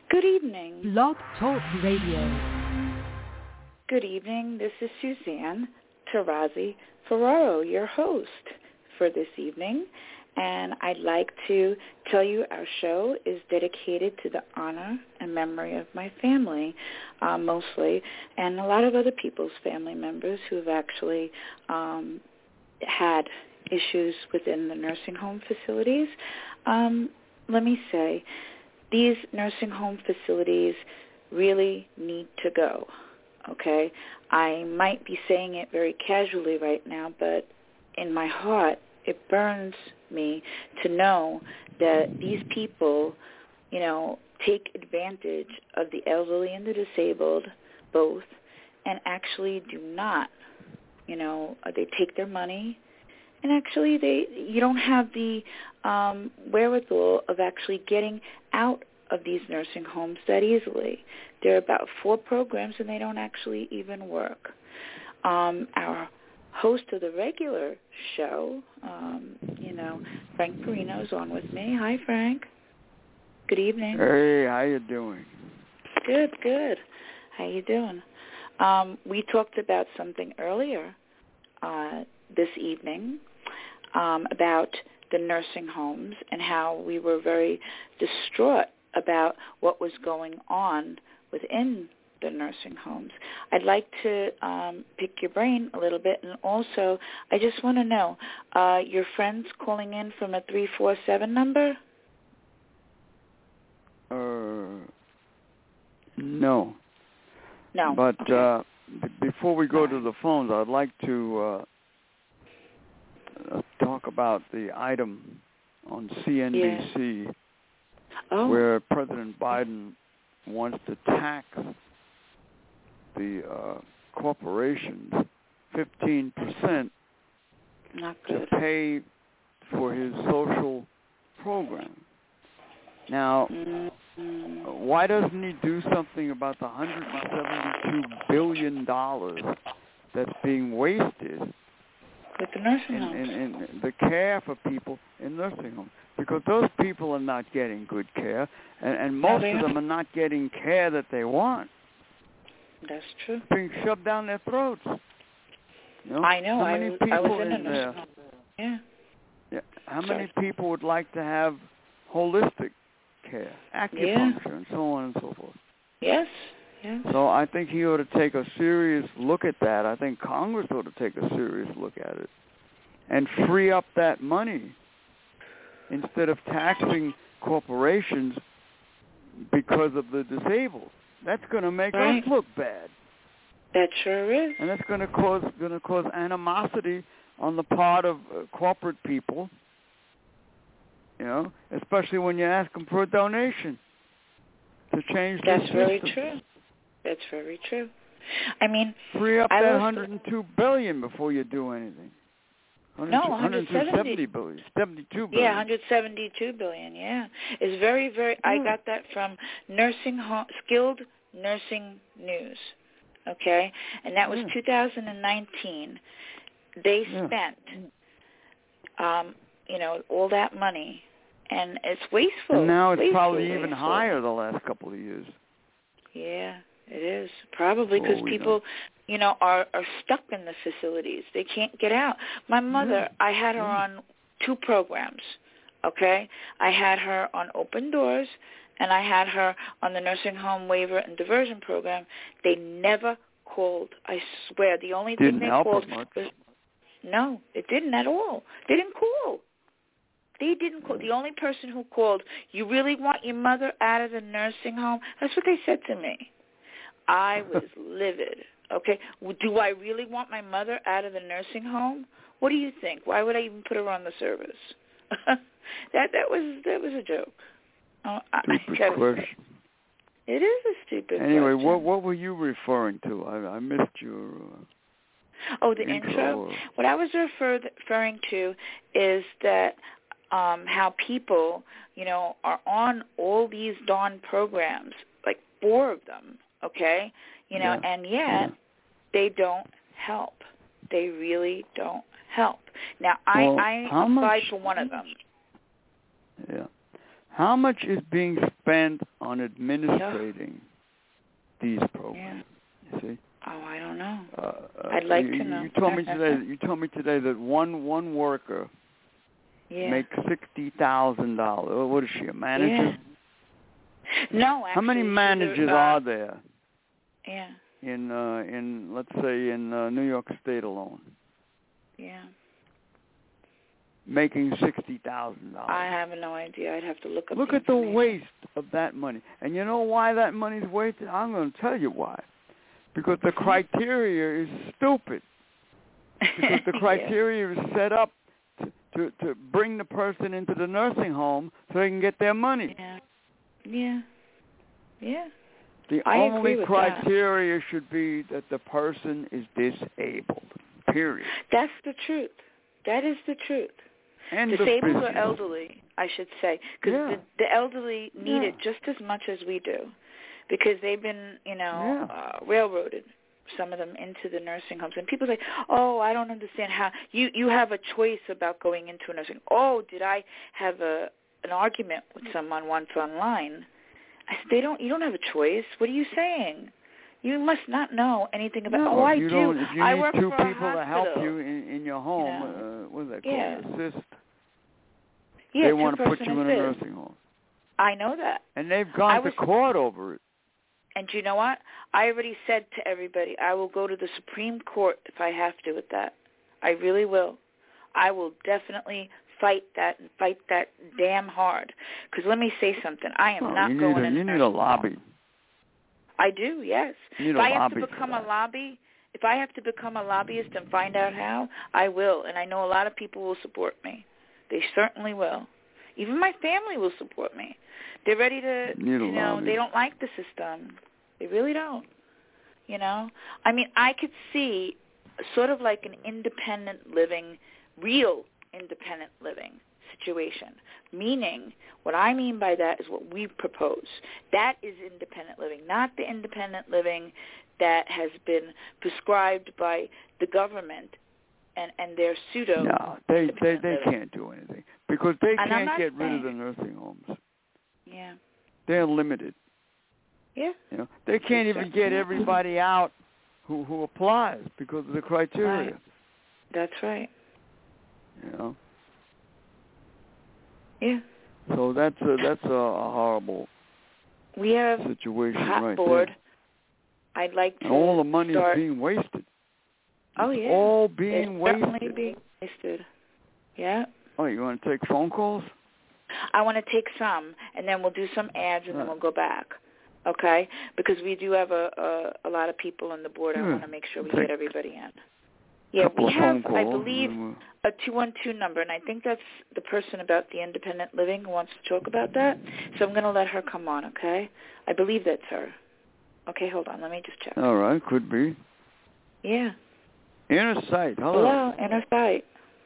Good evening. Blog Talk Radio. Good evening. This is Suzanne Tarazi Ferraro, your host for this evening. And I'd like to tell you our show is dedicated to the honor and memory of my family, mostly, and a lot of other people's family members who have actually had issues within the nursing home facilities. Let me say, these nursing home facilities really need to go, okay? I might be saying it very casually right now, but in my heart, it burns me to know that these people, take advantage of the elderly and the disabled, both, and actually do not, they take their money, and actually you don't have the wherewithal of actually getting out of these nursing homes that easily. There are about 4 programs, and they don't actually even work. Our host of the regular show, Frank Perino is on with me. Hi, Frank. Good evening. Hey, how you doing? Good. How you doing? We talked about something earlier this evening about the nursing homes and how we were very distraught about what was going on within the nursing homes. I'd like to pick your brain a little bit, and also I just want to know, your friends calling in from a 347 number? No. No. But okay. Before we go to the phones, I'd like to talk about the item on CNBC where President Biden wants to tax the corporations 15% to pay for his social program. Now, why doesn't he do something about the $172 billion that's being wasted with the nursing homes? In the care for people in nursing homes? Because those people are not getting good care, and most of them are not getting care that they want. That's true. Being shoved down their throats. I know. How many people I was in there? Yeah. How many people would like to have holistic care, acupuncture, and so on and so forth? Yes. So I think he ought to take a serious look at that. I think Congress ought to take a serious look at it and free up that money instead of taxing corporations because of the disabled. That's going to make us look bad. That sure is. And that's going to cause animosity on the part of corporate people, especially when you ask them for a donation to change the system. That's very true. That's very true. I mean, free up that $102 billion before you do anything. $170 billion. $72 billion. Yeah, $172 billion. Yeah, it's very, very. I got that from Skilled Nursing News. Okay, and that was 2019. They spent, all that money, and it's wasteful. And now it's probably even higher the last couple of years. Yeah. It is, probably because people, are stuck in the facilities. They can't get out. My mother, I had her on 2 programs, okay? I had her on Open Doors, and I had her on the Nursing Home Waiver and Diversion Program. They never called. I swear, the only thing they called was... No, it didn't at all. They didn't call. They didn't call. The only person who called, you really want your mother out of the nursing home? That's what they said to me. I was livid. Okay, do I really want my mother out of the nursing home? What do you think? Why would I even put her on the service? that was a joke. Stupid question. It is a stupid question. Anyway, what were you referring to? I missed your the intro. What I was referring to is that how people, are on all these darn programs, like 4 of them. Okay, and yet they don't help. They really don't help. Now, I applied for one of them. Yeah. How much is being spent on administrating these programs. You see? Oh, I don't know. I'd like to know. You told me today that one worker makes $60,000. What is she, a manager? No, actually. How many managers are there? Yeah. In let's say in New York State alone. Yeah. Making $60,000. I have no idea. I'd have to look up. Look at the waste of that money. And you know why that money's wasted? I'm going to tell you why. Because the criteria is stupid. Because the criteria is set up to bring the person into the nursing home so they can get their money. Yeah. The only criteria should be that the person is disabled. Period. That's the truth. That is the truth. And disabled or elderly, I should say, because the elderly need it just as much as we do, because they've been, railroaded, some of them, into the nursing homes. And people say, "Oh, I don't understand how you have a choice about going into a nursing home." Oh, did I have an argument with someone once online? I said, you don't have a choice. What are you saying? You must not know anything about. No, I do. If you I need work two for people a to help hospital. you in your home, what is that called? Assist. Yeah, they want to put you in a nursing home. I know that. And they've gone to court over it. And you know what? I already said to everybody, I will go to the Supreme Court if I have to with that. I really will. I will definitely fight that damn hard. Because let me say something. I am not going in. You need a lobby. I do, yes. If I have to become a lobbyist and find out how, I will. And I know a lot of people will support me. They certainly will. Even my family will support me. They're ready to, they don't like the system. They really don't. I mean, I could see sort of like an independent living, real independent living situation. Meaning, what I mean by that is what we propose. That is independent living, not the independent living that has been prescribed by the government and their pseudo. No, they can't do anything because they can't get rid of the nursing homes. Yeah. They're limited. Yeah. They can't even get everybody out who applies because of the criteria. Right. That's right. Yeah. So that's a horrible situation right board. There. I'd like to and all the money is being wasted. Oh, yeah. All being wasted. Definitely being wasted. Yeah. Oh, you want to take phone calls? I want to take some, and then we'll do some ads, and then we'll go back. Okay? Because we do have a lot of people on the board. I want to make sure we get everybody in. Yeah, we have, I believe, a 212 number, and I think that's the person about the independent living who wants to talk about that. So I'm going to let her come on, okay? I believe that's her. Okay, hold on. Let me just check. All right, could be. Yeah. Inner Sight. Hello, Inner Sight.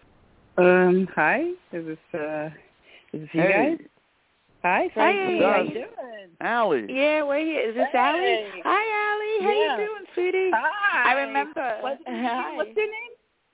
Hi. Is this you guys? Hi, how you doing? Allie. Yeah, we're here. Is this Allie? Hi, Allie. How you doing, sweetie? Hi. I remember. What's your name?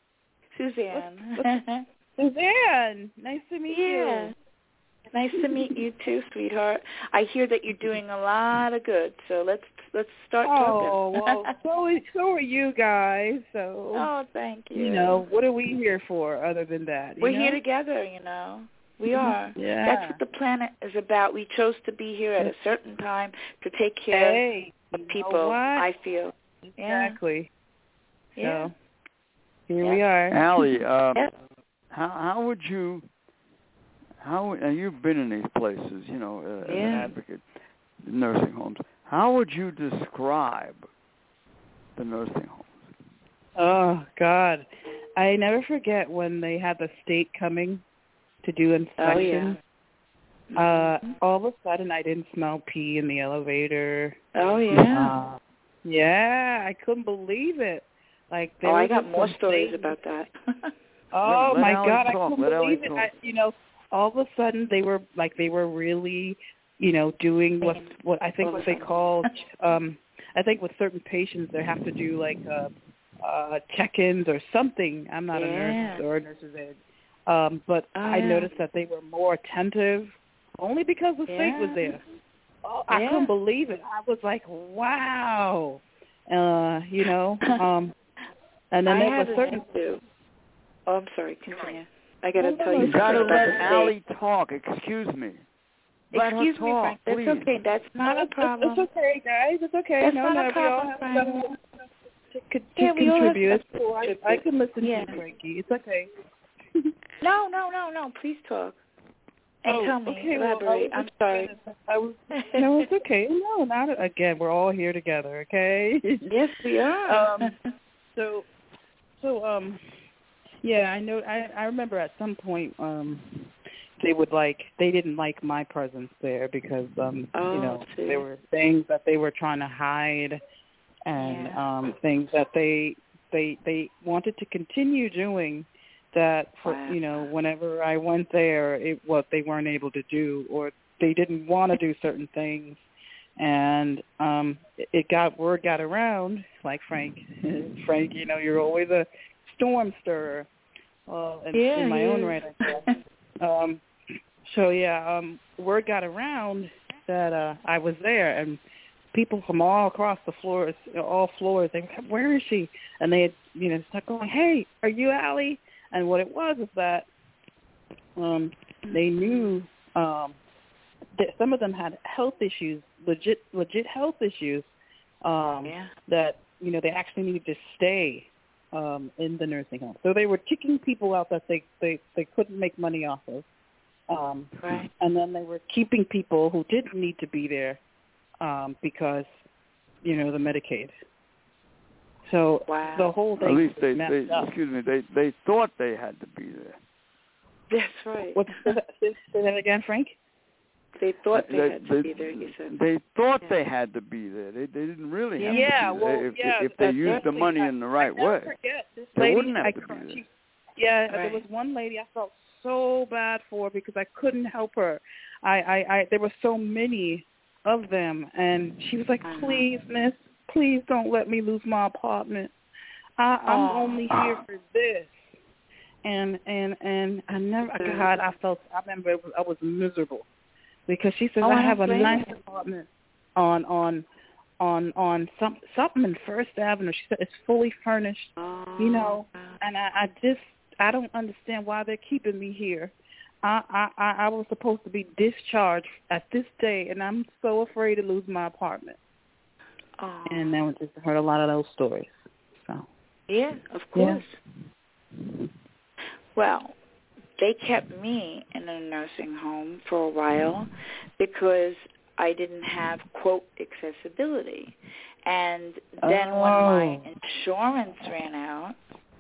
Suzanne. Suzanne. Nice to meet you. Nice to meet you too, sweetheart. I hear that you're doing a lot of good, so let's start talking. Oh, well, so are you guys. So. Oh, thank you. What are we here for other than that? We're here together, We are. Yeah. That's what the planet is about. We chose to be here at a certain time to take care of people, I feel. Exactly. Yeah. So, here we are. Allie, how would you, you've been in these places, as an advocate, nursing homes. How would you describe the nursing homes? Oh, God. I never forget when they had the state coming to do inspections. Oh, all of a sudden, I didn't smell pee in the elevator. Oh, yeah. Yeah, I couldn't believe it. Like, I got more stories about that. Oh, my God, I couldn't believe it. All of a sudden, they were really, doing what I think what they call, I think with certain patients, they have to do, like, check-ins or something. I'm not a nurse or a nurse's aide. But I noticed that they were more attentive only because the state was there. I couldn't believe it. I was like, wow. You know, and then there was certain. Oh, I'm sorry. Continue. I got to tell you. You got to let Allie talk. Excuse me. Let her talk, Frank. That's please. okay. That's not a problem. It's okay, guys. It's okay. That's not a problem, we all Frank. to contribute. It's cool. I can listen to you, Frankie. It's okay. No. Please talk. And tell me. Okay, elaborate. I'm sorry. No, it's okay. No, not again. We're all here together, okay? Yes, we are. Yeah, I know. I remember at some point they didn't like my presence there because there were things that they were trying to hide and things that they wanted to continue doing that for whenever I went there they weren't able to do, or they didn't want to do certain things, and word got around, like Frank, you're always a storm stirrer. In my own right, I guess. Word got around that I was there, and people from all across the floors, all floors, they were, where is she? And they had, started going, hey, are you Allie? And what it was is that they knew that some of them had health issues, legit health issues, that, they actually needed to stay in the nursing home. So they were kicking people out that they couldn't make money off of. And then they were keeping people who didn't need to be there because, the Medicaid. So the whole thing. At least they thought they had to be there. That's right. Say that again, Frank? They thought they had to be there, you said. They thought they had to be there. They didn't really have to be there. If they used the money in the right way. They wouldn't have to be there. There was one lady I felt so bad for because I couldn't help her. There were so many of them, and she was like, please, miss, please don't let me lose my apartment. I'm only here for this. And I never, God, I remember I was miserable because she says, I have a nice apartment on something in First Avenue. She said, it's fully furnished, and I don't understand why they're keeping me here. I was supposed to be discharged at this day, and I'm so afraid to lose my apartment. And then we just heard a lot of those stories. So yeah, of course. Yeah. Well, they kept me in a nursing home for a while because I didn't have, quote, accessibility. And then when my insurance ran out,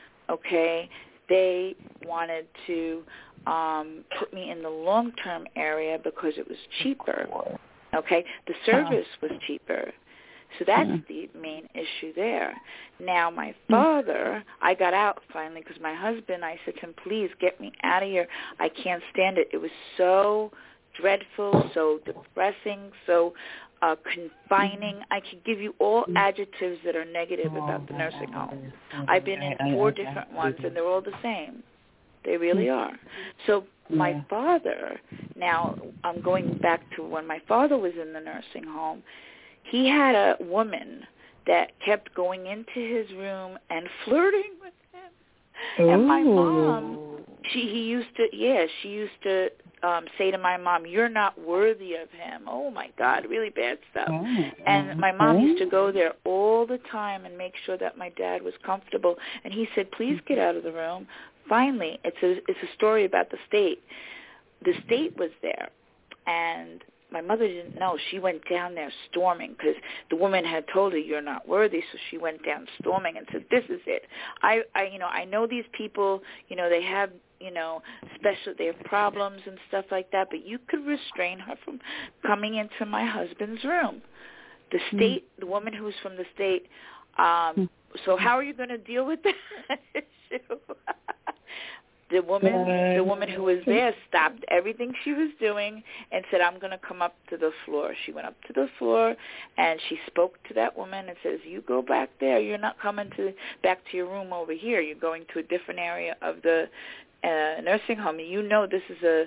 they wanted to put me in the long-term area because it was cheaper. The service was cheaper. So that's the main issue there. Now, my father, I got out finally because my husband, I said to him, please get me out of here. I can't stand it. It was so dreadful, so depressing, so confining. I could give you all adjectives that are negative about the nursing home. I've been in 4 different ones, and they're all the same. They really are. So my father, now I'm going back to when my father was in the nursing home, he had a woman that kept going into his room and flirting with him. And my mom, she used to say to my mom, you're not worthy of him. Oh, my God, really bad stuff. And my mom used to go there all the time and make sure that my dad was comfortable. And he said, please get out of the room. Finally, it's a story about the state. The state was there, and my mother didn't know. She went down there storming because the woman had told her you're not worthy, so she went down storming and said, this is it. I know these people, they have, they have problems and stuff like that, but you could restrain her from coming into my husband's room. The state, the woman who's from the state, so how are you going to deal with that issue? The woman who was there stopped everything she was doing and said, I'm going to come up to the floor. She went up to the floor, and she spoke to that woman and says, you go back there. You're not coming back to your room over here. You're going to a different area of the nursing home. You know this is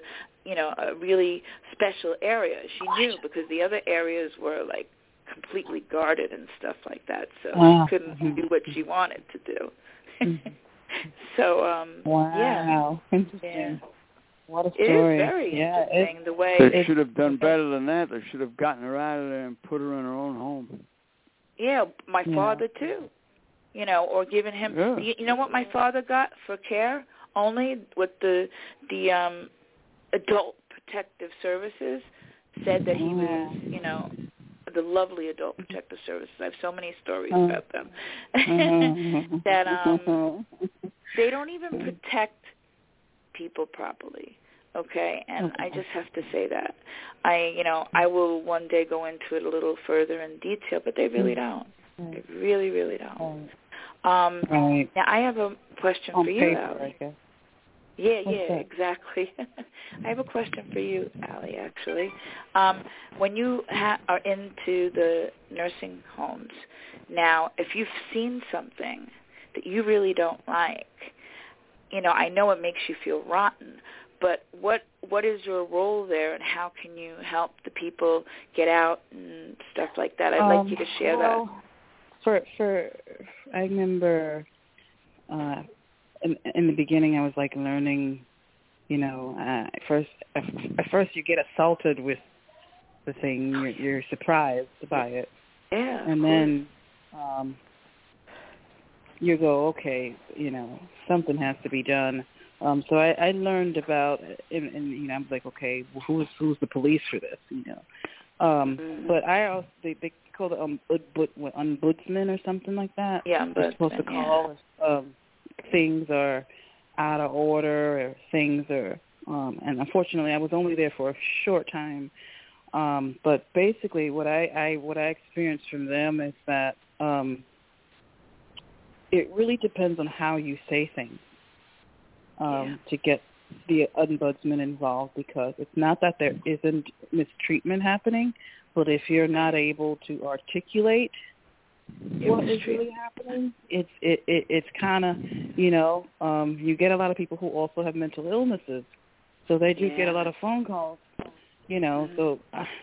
a really special area. She knew because the other areas were like completely guarded and stuff like that, so she couldn't do what she wanted to do. So, wow, interesting. Yeah. What a story. It is very interesting the way they should have done better than that. They should have gotten her out of there and put her in her own home. Yeah, my father too. Or given him. Yeah. You know what my father got for care? Only with the Adult Protective Services said that he was, the lovely Adult Protective Services. I have so many stories about them. That they don't even protect people properly. Okay, and I just have to say that. I will one day go into it a little further in detail, but they really don't. They really, really don't. Right. Now, I have a question for you, Allie. Yeah, exactly. I have a question for you, Allie, actually. When you are into the nursing homes, now, if you've seen something that you really don't like, I know it makes you feel rotten, but what is your role there, and how can you help the people get out and stuff like that? I'd like you to share that. I remember in the beginning, I was like learning, at first you get assaulted with the thing, you're surprised by it, and then you go, okay, something has to be done. So I learned about, and I was like, okay, well, who's the police for this, But I also they call it ombudsman or something like that. Yeah, they're supposed to call if things are out of order or things are. And unfortunately, I was only there for a short time. But basically, what I experienced from them is that it really depends on how you say things to get the ombudsman involved, because it's not that there isn't mistreatment happening, but if you're not able to articulate what is really happening, it's kind of, you get a lot of people who also have mental illnesses, so they do get a lot of phone calls, so,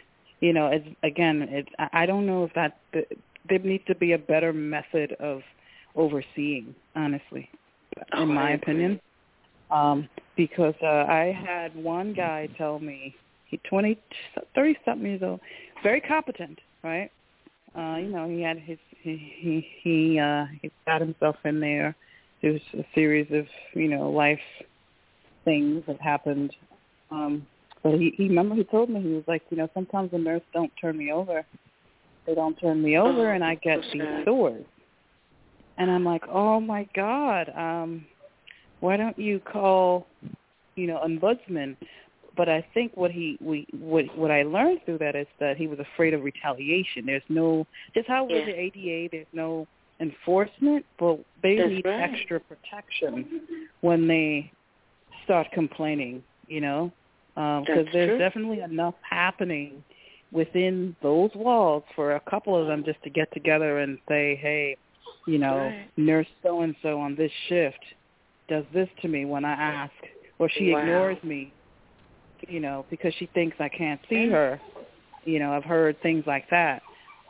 I don't know if there needs to be a better method of overseeing, honestly, in my opinion. Because I had one guy tell me, he's 30-something years old, very competent, right? He had he got himself in there. There was a series of, life things that happened. But he told me, he was like, sometimes the nurse don't turn me over. They don't turn me over, and I get these sores. And I'm like, oh my God, why don't you call, ombudsman? But I think what I learned through that is that he was afraid of retaliation. There's no, just how with the ADA, there's no enforcement, but they need extra protection when they start complaining, because there's definitely enough happening within those walls for a couple of them just to get together and say, hey, nurse so-and-so on this shift does this to me when I ask, or she ignores me, because she thinks I can't see her. I've heard things like that.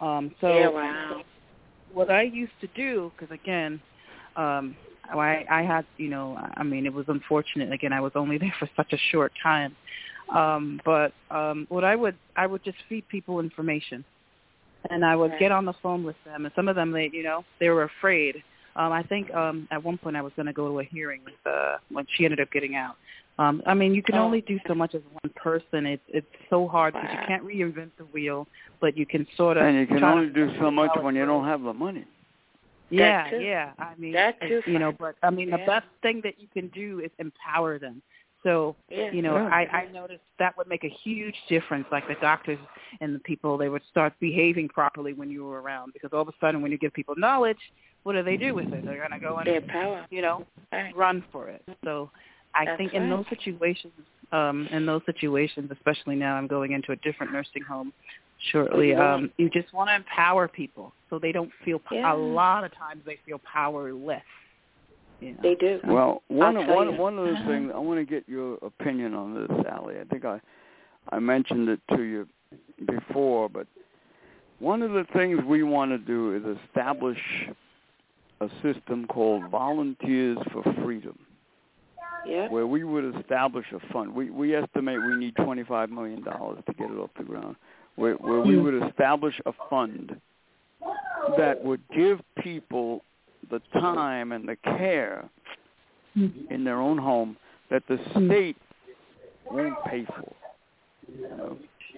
What I used to do, because again, I had, it was unfortunate. Again, I was only there for such a short time. But what I would just feed people information, and I would get on the phone with them, and some of them, they were afraid. I think at one point I was going to go to a hearing when she ended up getting out. You can only do so much as one person. It's so hard because you can't reinvent the wheel, but you can sort of. And you can only do so much when you don't have the money. Yeah. That too. But the best thing that you can do is empower them. So, I noticed that would make a huge difference, like the doctors and the people, they would start behaving properly when you were around, because all of a sudden when you give people knowledge, what do they do with it? They're going to go and, run for it. So I think in those situations, especially now I'm going into a different nursing home shortly, you just want to empower people so they don't feel, a lot of times they feel powerless. You know? They do. Well, one of the things, I want to get your opinion on this, Allie. I think I mentioned it to you before, but one of the things we want to do is establish a system called Volunteers for Freedom, where we would establish a fund. We estimate we need $25 million to get it off the ground, where we would establish a fund that would give people the time and the care in their own home that the state won't pay for. You know?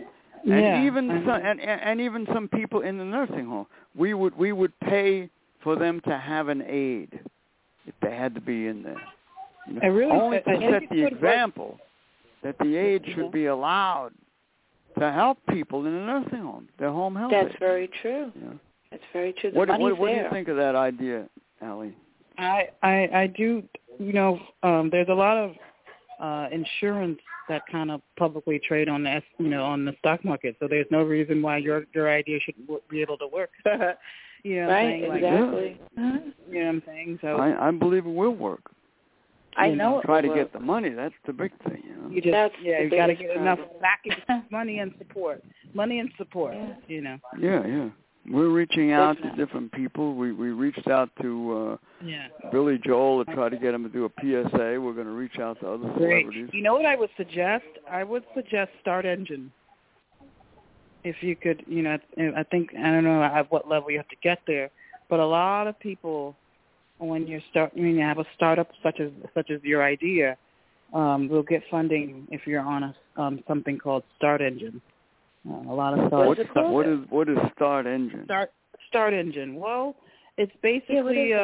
And even some people in the nursing home, we would pay for them to have an aide if they had to be in there. You know, only to set the example that the aide should be allowed to help people in a nursing home, their home health. That's very true. Yeah. That's very true. What do you think of that idea, Allie? I do. You know, there's a lot of insurance that kind of publicly trade on the stock market. So there's no reason why your idea shouldn't be able to work. You know, right? Exactly. You know what I'm saying? So I believe it will work. I know. Try to get the money. That's the big thing. You know? You got to get enough backing, money and support. Yeah. You know. Yeah. We're reaching out to different people. We reached out to Billy Joel to try to get him to do a PSA. We're going to reach out to other celebrities. You know what I would suggest? I would suggest Start Engine. If you could, you know, I don't know at what level you have to get there, but a lot of people, when you have a startup such as your idea, will get funding if you're on something called Start Engine. A lot of startups. What is Start Engine? Start Engine. Well, it's basically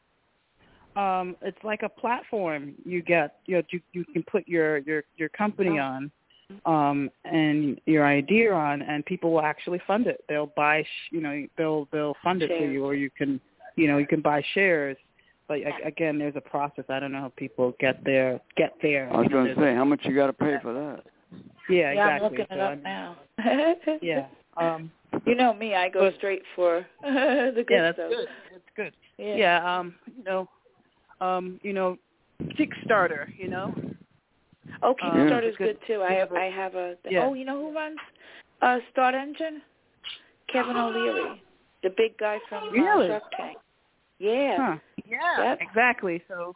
it's like a platform you get. You can put your company on, and your idea on, and people will actually fund it. They'll buy, they'll fund it for you, or you can buy shares. But again, there's a process. I don't know how people get there. I was going to say, how much you got to pay for that? Yeah, exactly. I'm looking it up now. Yeah. You know me, I go straight for the good stuff. That's good. Yeah. Kickstarter. You know. Oh, Kickstarter's good too. I have a. Oh, you know who runs Start Engine? Kevin O'Leary, the big guy from Shark Tank. Yeah. Huh. Yeah. Yep. Exactly. So,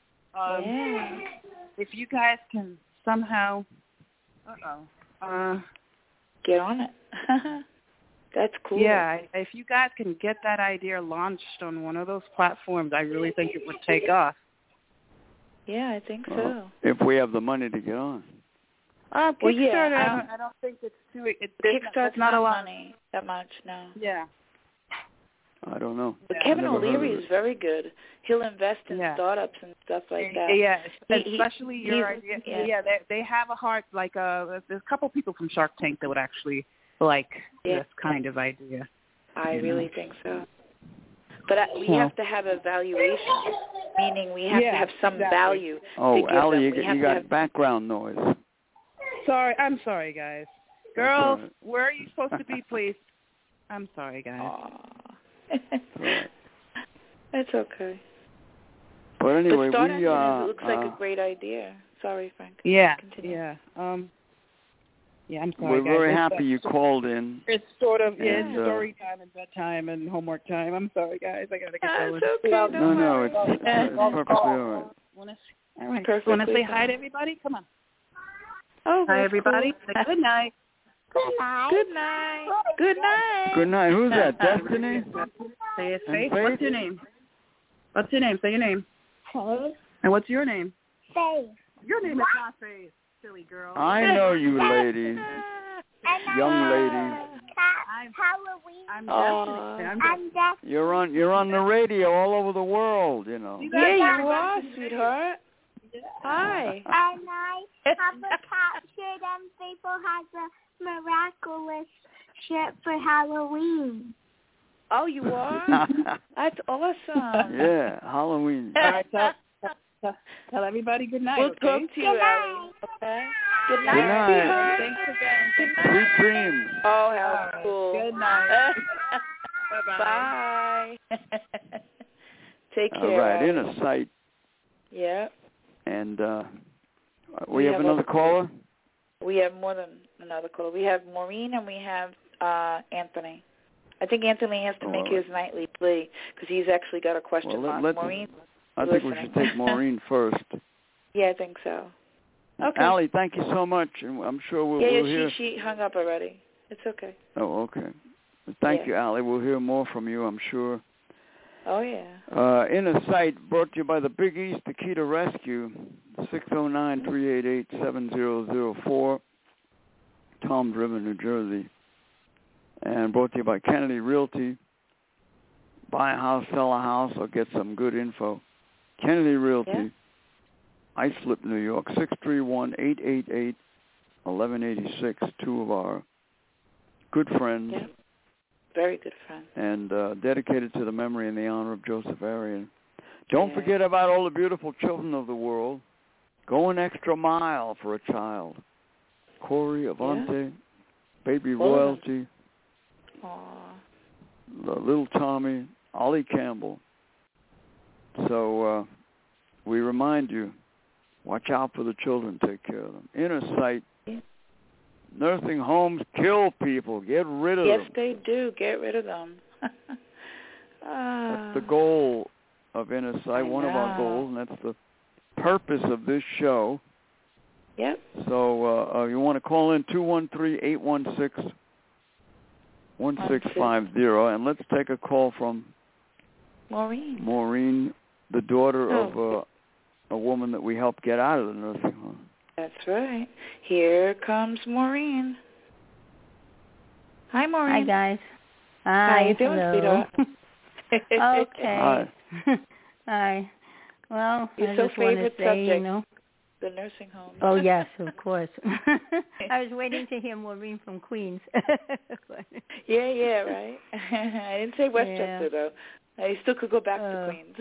if you guys can somehow, get on it. That's cool. Yeah. If you guys can get that idea launched on one of those platforms, I really think it would take off. Yeah, I think so. If we have the money to get on. Kickstarter, I don't think it's too. Kickstarter's not a lot money that much, no. Yeah. I don't know. But Kevin O'Leary is very good. He'll invest in startups and stuff like that. Yeah, especially your idea. Yeah, they have a heart. Like there's a couple people from Shark Tank that would actually like this kind of idea. I really think so. But we have to have a valuation, meaning we have to have some value. Oh, Allie, you got background noise. I'm sorry, guys. Girls, where are you supposed to be, please? I'm sorry, guys. That's okay. But anyway, it looks like a great idea. Sorry, Frank. Yeah. Continue. Yeah. I'm sorry, We're very happy you called in. It's sort of it's story time and bedtime and homework time. I'm sorry, guys. I gotta get going. It's okay. No, it's perfectly all right. All right. Want to say hi to everybody? Come on. Oh, hi, everybody. Cool. Good night. Good night. Good night. Good night. Who's that? Destiny? Say it, Faith. What's your name? What's your name? Say your name. Faith. And what's your name? Faith. Your name is not Faith, silly girl. I know you ladies. Young ladies. Halloween. I'm Destiny. You're on the radio all over the world, you know. Yeah, you are, sweetheart. Hi. And I have a cat shirt, and Faithful has a miraculous shirt for Halloween. Oh, you are? That's awesome. Yeah, Halloween. All right, tell everybody good night. We'll talk to you, Allie. Okay? Good night, sweetheart. Thanks again. Good night. Sweet dreams. Oh, how cool. Good night. Bye-bye. Take care. All right, inner sight. And we have another caller? We have more than another caller. We have Maureen and we have Anthony. I think Anthony has to make his nightly plea because he's actually got a question mark. Maureen, I think we should take Maureen first. Yeah, I think so. Okay. Allie, thank you so much, and I'm sure we'll hear. She hung up already. It's okay. Oh, okay. Thank you, Allie. We'll hear more from you, I'm sure. Oh, yeah. Inner Sight brought to you by the Big East Akita Rescue, 609-388-7004, Toms River, New Jersey. And brought to you by Kennedy Realty. Buy a house, sell a house, or get some good info. Kennedy Realty, Islip, New York, 631-888-1186, two of our good friends. Yeah. Very good friend. And dedicated to the memory and the honor of Joseph Arian. Don't forget about all the beautiful children of the world. Go an extra mile for a child. Corey, Avante, Baby Royalty, Little Tommy, Ollie Campbell. So we remind you, watch out for the children, take care of them. Inner Sight. Nursing homes kill people. Get rid of them. Yes, they do. Get rid of them. That's the goal of Inner Sight, one of our goals, and that's the purpose of this show. Yep. So you want to call in 213-816-1650, and let's take a call from Maureen. Maureen, the daughter of a woman that we helped get out of the nursing home. That's right. Here comes Maureen. Hi, Maureen. Hi, guys. Hi. How you doing, sweetheart? Okay. Hi. Hi. Well, your I so just want to favorite say, subject, the nursing home. Oh, yes, of course. I was waiting to hear Maureen from Queens. Yeah, right. I didn't say Westchester, though. I still could go back to Queens.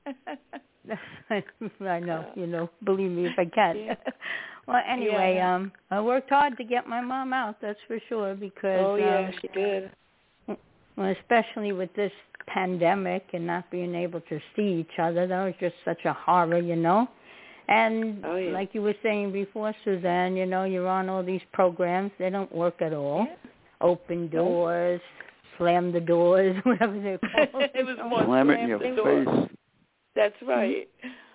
I know, believe me if I can. Yeah. Well, anyway, I worked hard to get my mom out, that's for sure, because... she did. Well, especially with this pandemic and not being able to see each other, that was just such a horror, And like you were saying before, Suzanne, you're on all these programs. They don't work at all. Yeah. Open doors, slam the doors, whatever they're called. It was more slam it in your face. That's right.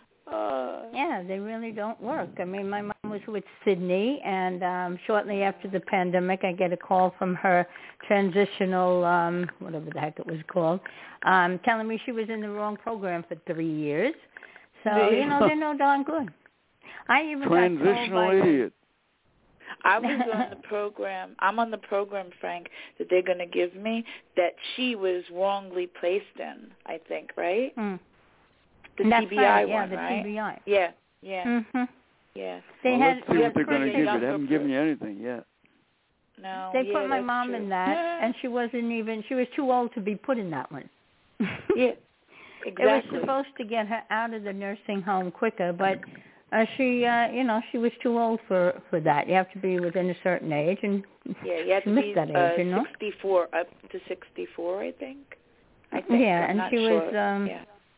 Yeah, they really don't work. I mean, my mom was with Sydney, and shortly after the pandemic, I get a call from her transitional, whatever the heck it was called, telling me she was in the wrong program for 3 years. So, they're no darn good. I even transitional idiot. I was on the program. I'm on the program, Frank, that they're going to give me that she was wrongly placed in, I think, right? Mm. The That's TBI right, one, the right? TBI. Yeah. Mm-hmm. Yeah. Let's see what they're going to give you. They haven't given you anything yet. No. They put my mom true. in that, and she was too old to be put in that one. Yeah. Exactly. It was supposed to get her out of the nursing home quicker, but she was too old for that. You have to be within a certain age, and you have she to missed be that age, 64, up to 64, I think. Yeah, I'm and not she sure. was,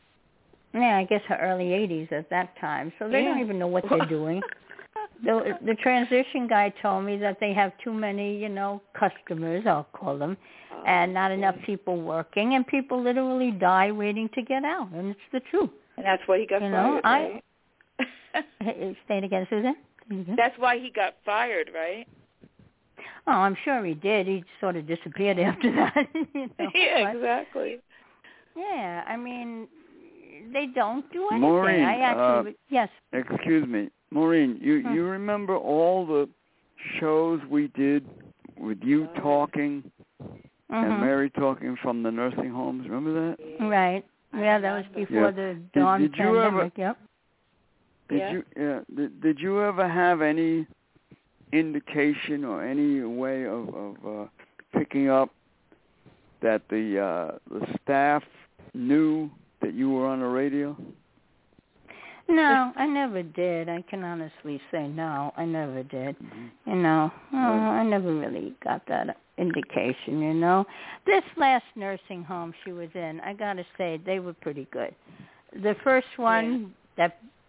I guess her early 80s at that time, so they don't even know what they're doing. The transition guy told me that they have too many, customers, I'll call them, and not enough people working, and people literally die waiting to get out, and it's the truth. And that's why he got fired, right? Say it again, Susan? That's why he got fired, right? Oh, I'm sure he did. He sort of disappeared after that. Yeah, exactly. Yeah, I mean, they don't do anything. Maureen, yes. Excuse me. Maureen, you remember all the shows we did with you talking and Mary talking from the nursing homes? Remember that? Right. Yeah, that was before the dawn pandemic. Yep. Did you ever have any indication or any way of picking up that the staff knew that you were on the radio? No, I never did. I can honestly say no, I never did. I never really got that indication, This last nursing home she was in, I got to say, they were pretty good. The first one that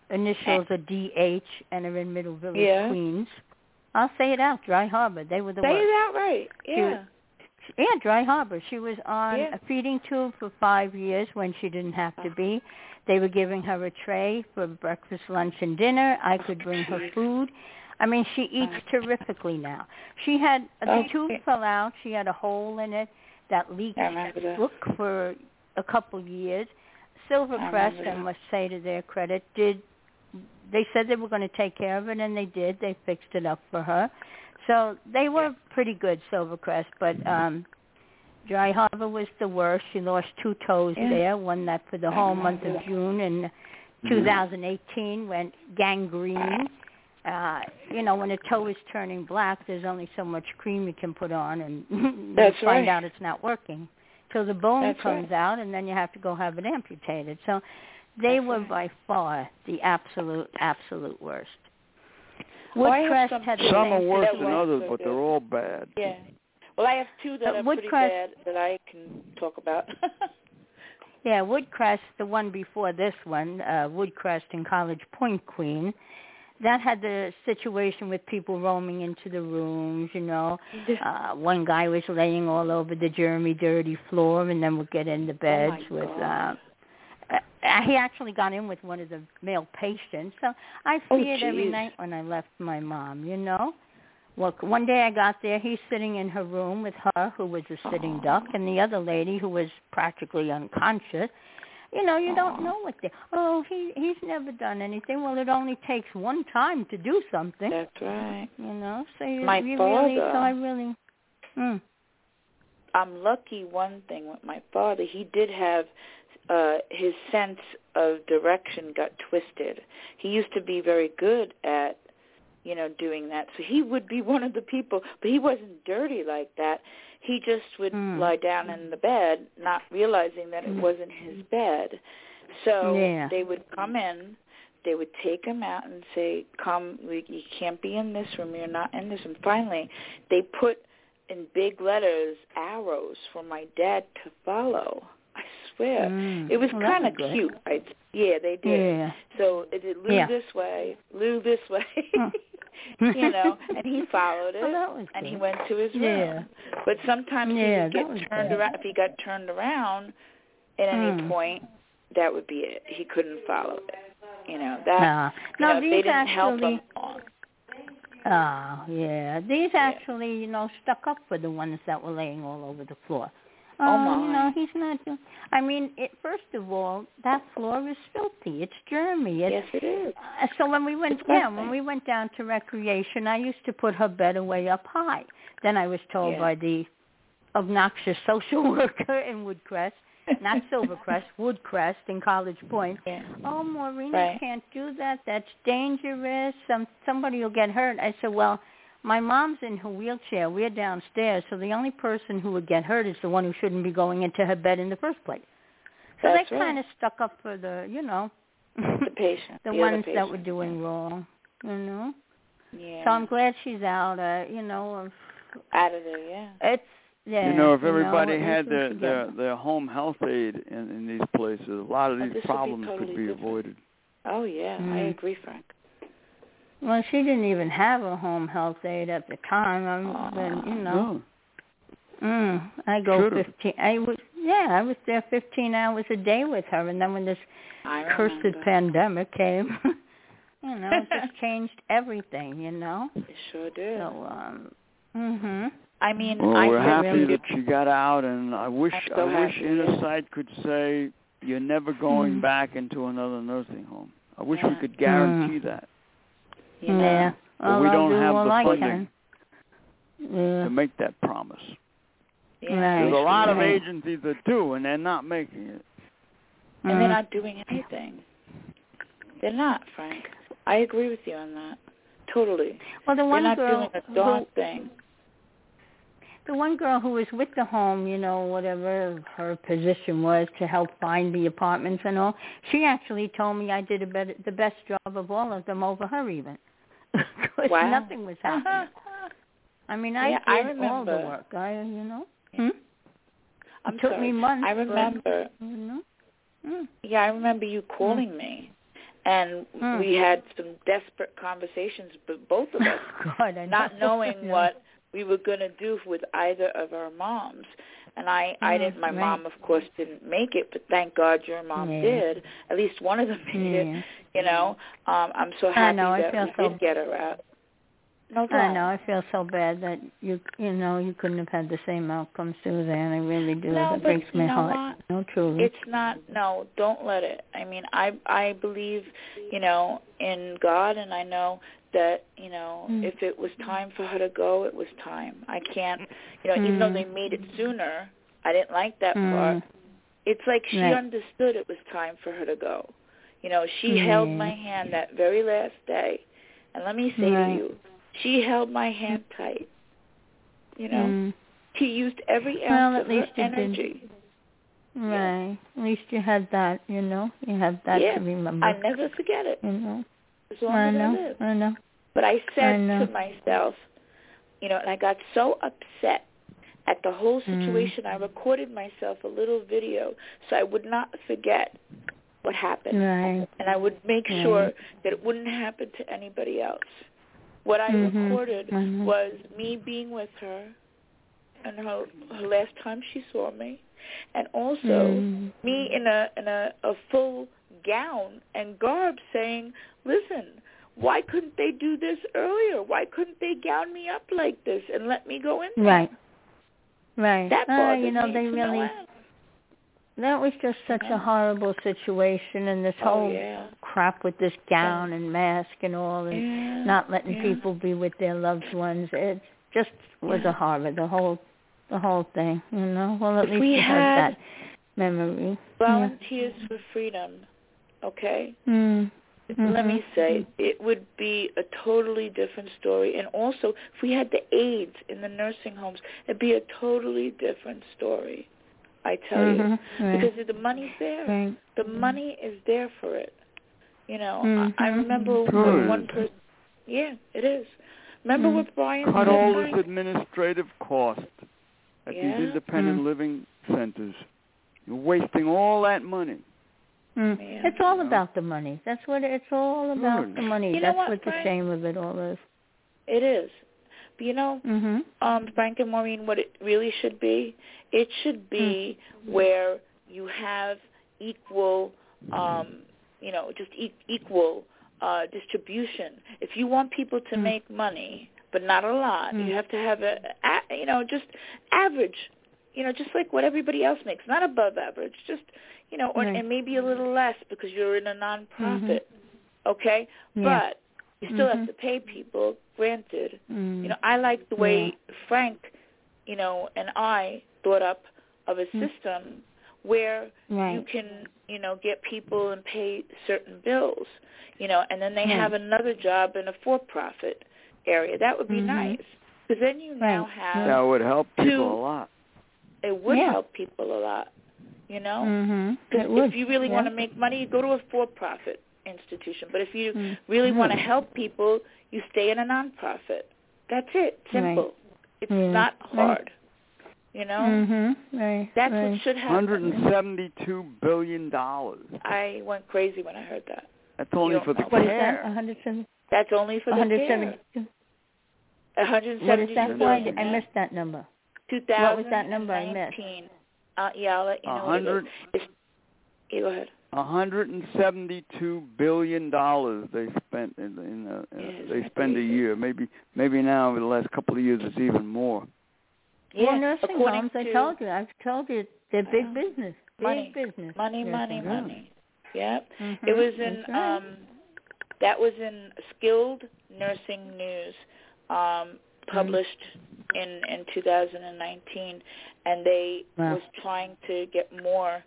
initials are DH and are in Middle Village, Queens. I'll say it out, Dry Harbor. They were the worst. Say it out right, yeah, Dry Harbor. She was on a feeding tube for 5 years when she didn't have to be. They were giving her a tray for breakfast, lunch, and dinner. I could bring her food. I mean, she eats terrifically now. She had, the tube fell out. She had a hole in it that leaked for a couple years. Silvercrest, I must say to their credit, they said they were going to take care of it, and they did. They fixed it up for her. So they were pretty good, Silvercrest, but Dry Harbor was the worst. She lost 2 toes there, one that for the whole month of June, and 2018 went gangrene. When a toe is turning black, there's only so much cream you can put on, and you find out it's not working till the bone comes out, and then you have to go have it amputated. So they were by far the absolute worst. Woodcrest had some are worse than others, but they're all bad. Yeah. Well, I have 2 that are pretty bad that I can talk about. Yeah, Woodcrest, the one before this one, Woodcrest in College Point, Queen, that had the situation with people roaming into the rooms, One guy was laying all over the germy, dirty floor, and then would get in the beds with... he actually got in with one of the male patients, so I feared every night when I left my mom, Well, one day I got there, he's sitting in her room with her, who was a sitting duck, and the other lady, who was practically unconscious. You don't know what he's never done anything. Well, it only takes one time to do something. That's right. So you father, really... I'm lucky one thing with my father. He did have... his sense of direction got twisted. He used to be very good at, doing that. So he would be one of the people, but he wasn't dirty like that. He just would lie down in the bed, not realizing that it wasn't his bed. So they would come in, they would take him out and say, you can't be in this room, you're not in this room. Finally, they put in big letters arrows for my dad to follow. I swear. It was kind of cute. Yeah, they did. Yeah. So it did Lou this way, and he followed it, and he went to his room. Yeah. But sometimes he would get turned around. If he got turned around at any point, that would be it. He couldn't follow it. They didn't help him on. Oh, yeah. These actually, stuck up for the ones that were laying all over the floor. He's not. First of all, that floor is filthy. It's germy. Yes, it is. So when we went down to recreation, I used to put her bed away up high. Then I was told by the obnoxious social worker in Woodcrest, not Silvercrest, Woodcrest in College Point. Yeah. Oh, Maureen, you can't do that. That's dangerous. Somebody will get hurt. I said, well, my mom's in her wheelchair. We're downstairs, so the only person who would get hurt is the one who shouldn't be going into her bed in the first place. So they kind of stuck up for the, the patient, the ones that were doing wrong, Yeah. So I'm glad she's out, out of there, yeah. It's, if everybody had their home health aid in these places, a lot of these problems could be avoided. Oh, yeah, I agree, Frank. Well, she didn't even have a home health aide at the time. I go 15. I was there 15 hours a day with her, and then when this cursed pandemic came, it just changed everything. It sure did. So, we're happy that she got out, and I wish Inner could say you're never going back into another nursing home. I wish we could guarantee that. Yeah. But we don't have the funding to make that promise. Yeah. There's a lot of agencies that do, and they're not making it. And they're not doing anything. They're not, Frank. I agree with you on that. Totally. Well, they're not doing a darn thing. The one girl who was with the home, whatever her position was to help find the apartments and all, she actually told me I did the best job of all of them over her even. Because nothing was happening. I did all the work. It took me months. I remember. Yeah, I remember you calling me, And we had some desperate conversations, but both of us, not knowing what we were going to do with either of our moms. And I didn't. My mom, of course, didn't make it, but thank God your mom did. At least one of them made it. You know, I'm so happy that we did get her out. No problem. I know. I feel so bad that you couldn't have had the same outcome, Suzanne. I really do. No, it breaks my heart. No, truly. It's not. No, don't let it. I mean, I believe, in God, and I know that, if it was time for her to go, it was time. I can't, even though they made it sooner, I didn't like that part. It's like she understood it was time for her to go. She held my hand that very last day, and let me say to you, she held my hand tight. She used every ounce of her energy. Right. At least you had that, You had that to remember. I never forget it. As long as I live. I know. But I said to myself, and I got so upset at the whole situation. I recorded myself a little video so I would not forget what happened. Right. And I would make sure that it wouldn't happen to anybody else. What I recorded was me being with her and her last time she saw me, and also me in a full gown and garb saying, listen, why couldn't they do this earlier? Why couldn't they gown me up like this and let me go in there? Right. That bothered me they really... That was just such a horrible situation, and this whole crap with this gown and mask and all, and not letting people be with their loved ones. It just was a horror, the whole thing, Well, at least we had that memory. Volunteers for Freedom, okay? Let me say, it would be a totally different story. And also, if we had the aides in the nursing homes, it'd be a totally different story. I tell you, because the money's there. Right. The money is there for it. I remember when one person. Yeah, it is. Remember what Brian cut said? all this administrative cost at these independent living centers. You're wasting all that money. It's all about the money. That's what it's all about. The money. That's what the shame of it all is. It is. But Frank and Maureen, what it really should be, it should be where you have equal, just equal distribution. If you want people to make money, but not a lot, you have to have just average, just like what everybody else makes, not above average, just, and maybe a little less because you're in a nonprofit, okay? But you still have to pay people, granted. I like the way Frank, and I thought up of a system where you can, get people and pay certain bills, and then they have another job in a for-profit area. That would be nice. Because then you now have... That would help people a lot. It would help people a lot, Because if you really want to make money, you go to a for-profit institution. But if you really want to help people, you stay in a nonprofit. That's it. Simple. It's not hard. That's what should happen. $172 billion. I went crazy when I heard that. That's only for the care. What is that? 170. That's only for the care. 172. What is that for? I missed that number. 2019. What was that number I missed? I'll let you know what it is. Go ahead. $172 billion they spent they spend a year. Maybe now over the last couple of years it's even more. Well, nursing homes, I've told you, they're big business. Big business. Money. Yeah. It was in that was in Skilled Nursing News, published in 2019, and they was trying to get more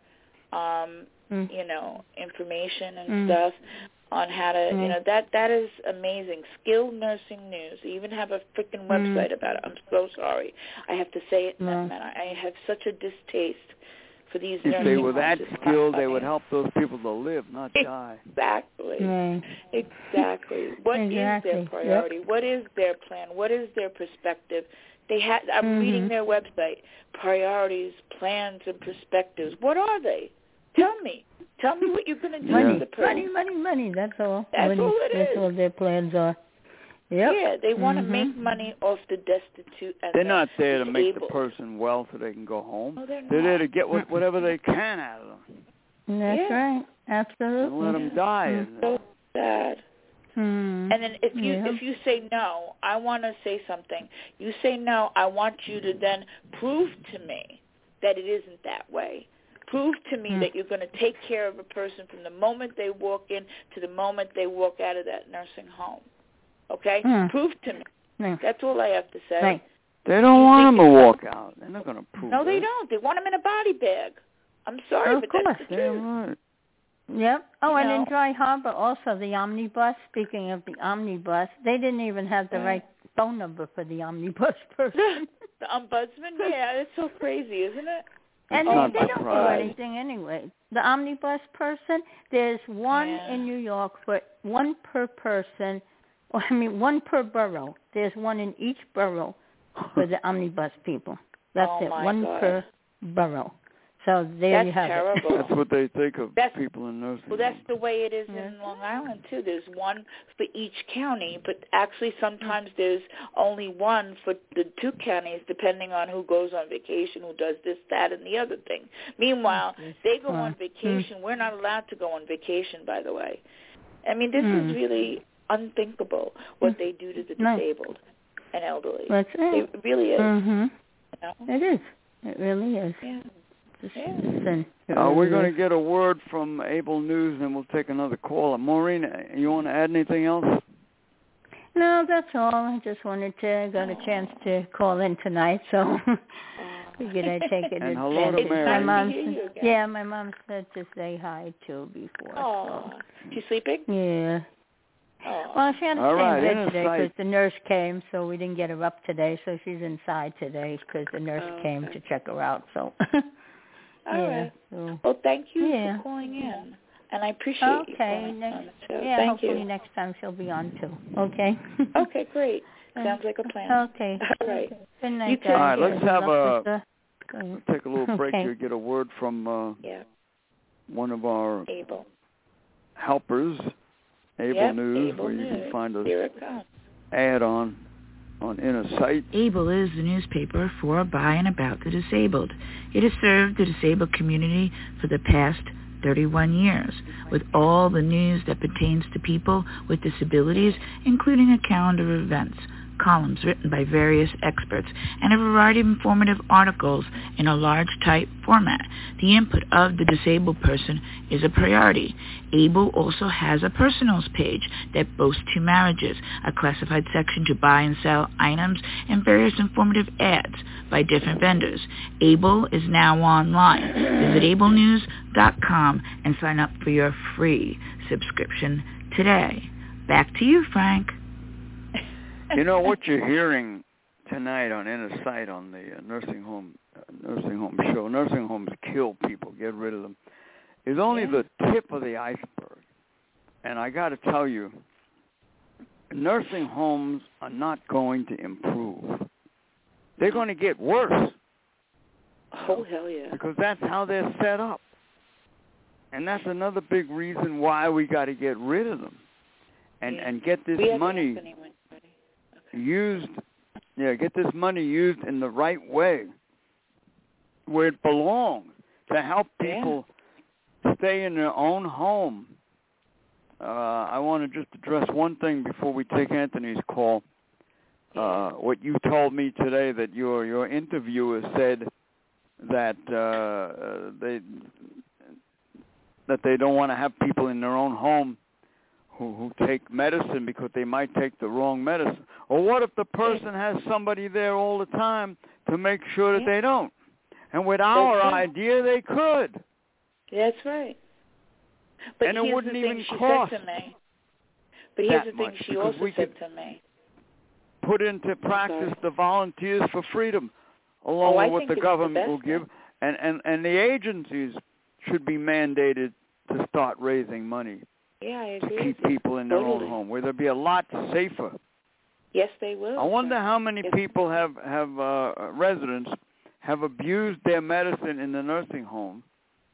information and stuff on how to, that is amazing. Skilled Nursing News. They even have a freaking website about it. I'm so sorry. I have to say it in that manner. I have such a distaste for these nursing homes. If they were that skilled, they would help those people to live, not die. Exactly. Exactly. What is their priority? What is their plan? What is their perspective? I'm reading their website. Priorities, plans, and perspectives. What are they? Tell me what you're going to do Money, to the person. money. That's all. That's all it is. That's all their plans are. Yep. Yeah, they want to make money off the destitute and they're not there to disabled. make the person well so they can go home. No, they're there to get whatever they can out of them. That's right. Absolutely. And let them die. So sad. And then if you say no, I want to say something. You say no, I want you to then prove to me that it isn't that way. Prove to me that you're going to take care of a person from the moment they walk in to the moment they walk out of that nursing home. Okay? Prove to me. That's all I have to say. Right. They don't want them to walk out. They're not going to prove No, they don't. They want them in a body bag. I'm sorry, but that's the truth. Right. Yep. Oh, and in Dry Harbor also, the omnibus, speaking of the omnibus, they didn't even have the right phone number for the omnibus person. The ombudsman? Yeah, it's so crazy, isn't it? And they don't do anything anyway. The omnibus person, there's one in New York for one per person, one per borough. There's one in each borough for the omnibus people. That's it, one per borough. So there you have terrible. it. That's what they think of people in nursing. Well, that's the way it is in Long Island, too. There's one for each county, but actually sometimes there's only one for the two counties, depending on who goes on vacation, who does this, that, and the other thing. Meanwhile, they go on vacation. We're not allowed to go on vacation, by the way. I mean, this is really unthinkable, what they do to the disabled and elderly. That's it. It really is. Mm-hmm. You know? It is. It really is. Yeah. We're going to get a word from Able News, and we'll take another call. Maureen, you want to add anything else? No, that's all. I just wanted to got a chance to call in tonight, so figured I'd take it. And hello to Mary. My mom said to say hi too before. Oh, she's sleeping? Yeah. Oh. Well, she had to stay in bed today because the nurse came, so we didn't get her up today. So she's inside today because the nurse came to check her out. So. All right. So. Well, thank you for calling in, and I appreciate you calling on the show. Thank hopefully you. next time she'll be on too. Okay. Okay, great. Sounds like a plan. Okay. All right. Good night. All right, let's have take a little break here. Get a word from one of our helpers, Able News, where you can find us ad on Inner Sight. Able is the newspaper for, by, and about the disabled. It has served the disabled community for the past 31 years, with all the news that pertains to people with disabilities, including a calendar of events, columns written by various experts, and a variety of informative articles in a large type format. The input of the disabled person is a priority. Able also has a personals page that boasts 2 marriages, a classified section to buy and sell items, and various informative ads by different vendors. Able is now online. Visit ablenews.com and sign up for your free subscription today. Back to you, Frank. You know what you're hearing tonight on Inner Sight on the nursing home show. Nursing homes kill people, get rid of them. Is only the tip of the iceberg. And I got to tell you, nursing homes are not going to improve. They're going to get worse. Oh, hell yeah. Because that's how they're set up. And that's another big reason why we got to get rid of them and get this money used. Yeah, get this money used in the right way, where it belongs, to help people stay in their own home. I want to just address one thing before we take Anthony's call. What you told me today, that your interviewer said that they don't want to have people in their own home who take medicine because they might take the wrong medicine. Or what if the person has somebody there all the time to make sure that they don't? And with our idea, they could. That's right. But and it wouldn't even she cost said to me. But here's the thing she also said to me. Put into practice the Volunteers for Freedom, along with what the government will give. And the agencies should be mandated to start raising money. Yeah, I agree. To keep people in their own home, where they'll be a lot safer. Yes, they will. I wonder how many people residents have abused their medicine in the nursing home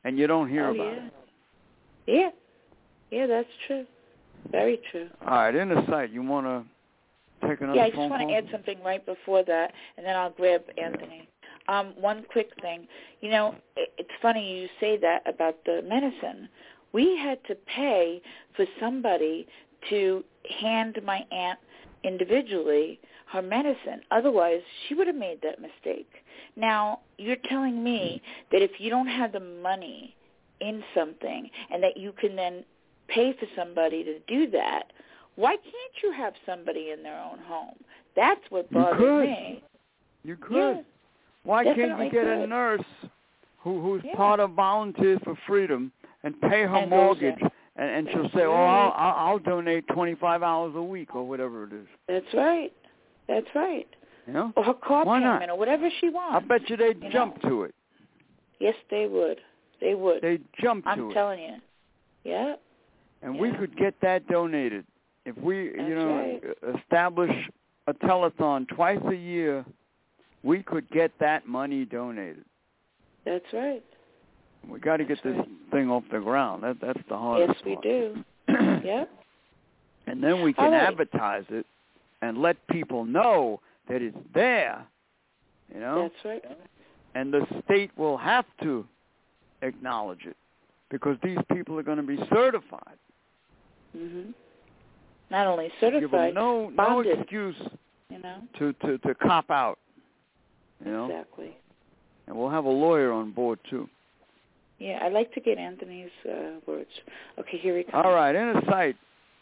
and you don't hear about it. Yeah. Yeah, that's true. Very true. All right, Inner Sight, you want to take another phone call? Yeah, I just want to add something right before that, and then I'll grab Anthony. One quick thing. You know, it's funny you say that about the medicine. We had to pay for somebody to hand my aunt individually her medicine. Otherwise, she would have made that mistake. Now, you're telling me that if you don't have the money in something and that you can then pay for somebody to do that, why can't you have somebody in their own home? That's what bothers me. You could. Yeah, why can't you get a nurse who's part of Volunteers for Freedom and pay her mortgage, and she'll say, I'll donate 25 hours a week or whatever it is. That's right. That's right. You know? Or her car Why payment not? Or whatever she wants. I bet you they'd jump to it. Yes, they would. They would. They'd jump to it. I'm telling you. Yeah. And we could get that donated. If we, establish a telethon twice a year, we could get that money donated. That's right. We got to get this thing off the ground. That's the hardest part. Yes, we do. Yeah. And then we can advertise it and let people know that it's there, you know? That's right. And the state will have to acknowledge it because these people are going to be certified. Mm-hmm. Not only certified, give them no excuse, you know, to cop out, you know? Exactly. And we'll have a lawyer on board, too. Yeah, I'd like to get Anthony's words. Okay, here he comes. All right, Inner Sight.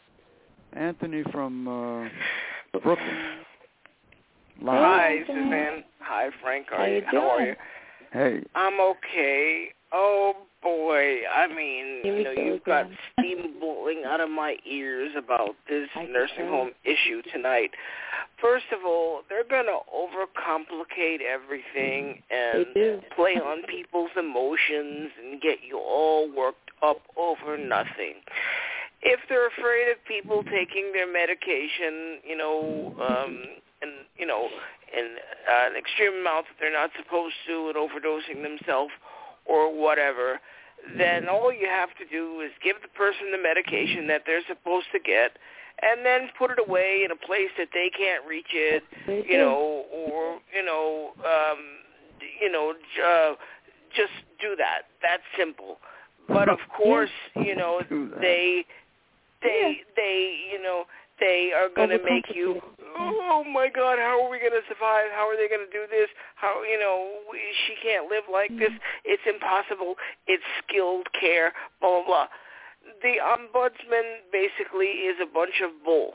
Anthony from Brooklyn. Live. Hi, Suzanne. Hi, Frank. How are you? Hey. I'm okay. Oh, boy. I mean, you've got steam blowing out of my ears about this nursing home issue tonight. First of all, they're going to overcomplicate everything and play on people's emotions and get you all worked up over nothing. If they're afraid of people taking their medication, in an extreme amount that they're not supposed to and overdosing themselves or whatever, then all you have to do is give the person the medication that they're supposed to get and then put it away in a place that they can't reach it, just do that. That's simple. But of course, they are going to make you, oh, my God, how are we going to survive? How are they going to do this? How, she can't live like this. It's impossible. It's skilled care, blah, blah, blah. The ombudsman basically is a bunch of bull.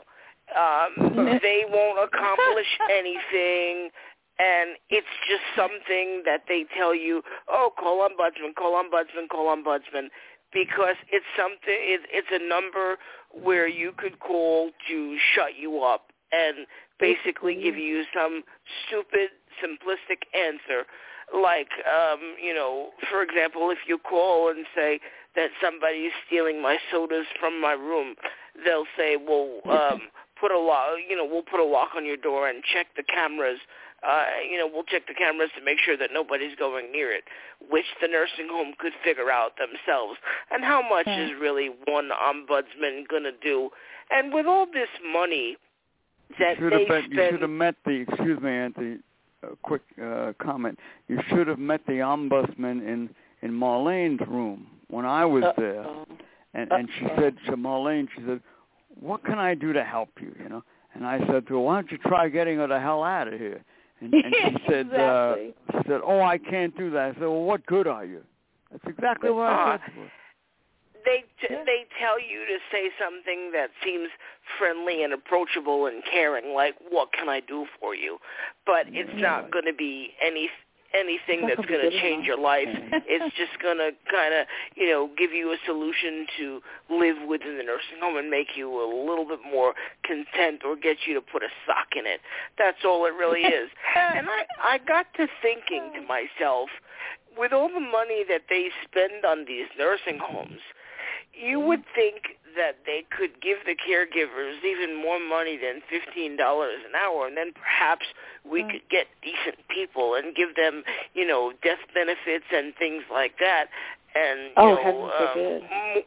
They won't accomplish anything, and it's just something that they tell you, oh, call ombudsman, call ombudsman, call ombudsman, because it's something. It's a number where you could call to shut you up and basically give you some stupid, simplistic answer. Like, for example, if you call and say that somebody is stealing my sodas from my room, they'll say, well, put a lock, we'll put a lock on your door and check the cameras. We'll check the cameras to make sure that nobody's going near it, which the nursing home could figure out themselves. And how much is really one ombudsman going to do? And with all this money that they spend... You should have met excuse me, Anthony, a quick comment. You should have met the ombudsman in Marlene's room when I was there. And she said to Marlene, she said, what can I do to help you, And I said to her, why don't you try getting her the hell out of here? And she said, oh, I can't do that. I said, well, what good are you? That's exactly what I said to her. They tell you to say something that seems friendly and approachable and caring, like, what can I do for you? But it's not going to be anything that's going to change your life. It's just going to kind of, give you a solution to live within the nursing home and make you a little bit more content or get you to put a sock in it. That's all it really is. And I got to thinking to myself, with all the money that they spend on these nursing homes, you would think that they could give the caregivers even more money than $15 an hour, and then perhaps we could get decent people and give them, death benefits and things like that. and heaven forbid.